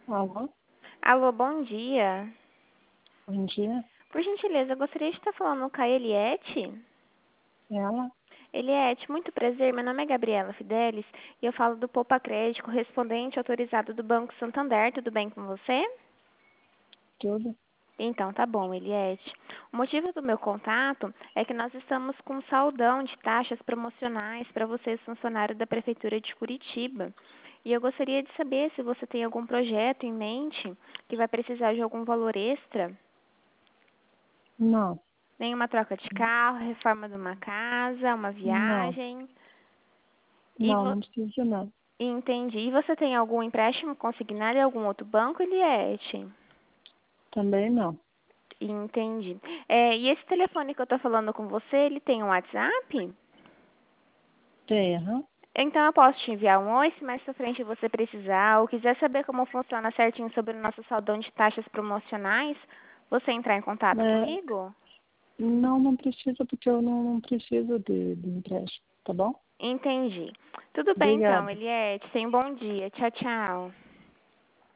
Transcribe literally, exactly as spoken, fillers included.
Alô, Alô, bom dia. bom dia. Por gentileza, eu gostaria de estar falando com a Eliette. Ela? Eliette, muito prazer. Meu nome é Gabriela Fidelis e eu falo do Poupa Crédito, correspondente autorizado do Banco Santander. Tudo bem com você? Tudo? Então, tá bom, Eliette. O motivo do meu contato é que nós estamos com um saldão de taxas promocionais para vocês, funcionários da Prefeitura de Curitiba. E eu gostaria de saber se você tem algum projeto em mente que vai precisar de algum valor extra. Não, Nenhuma troca de carro, reforma de uma casa, uma não, viagem. E não, vo... não precisa não. Entendi. E você tem algum empréstimo consignado em algum outro banco, Eliette? Também não. Entendi. É, e esse telefone que eu tô falando com você, ele tem um WhatsApp? Tem, aham. Então eu posso te enviar um oi se mais pra frente você precisar ou quiser saber como funciona certinho sobre o nosso saldão de taxas promocionais, você entrar em contato É, comigo? não, não precisa porque eu não, não preciso de, de empréstimo, tá bom? Entendi. Tudo bem então, Obrigada. Eliette. Tenha um bom dia. Tchau, tchau.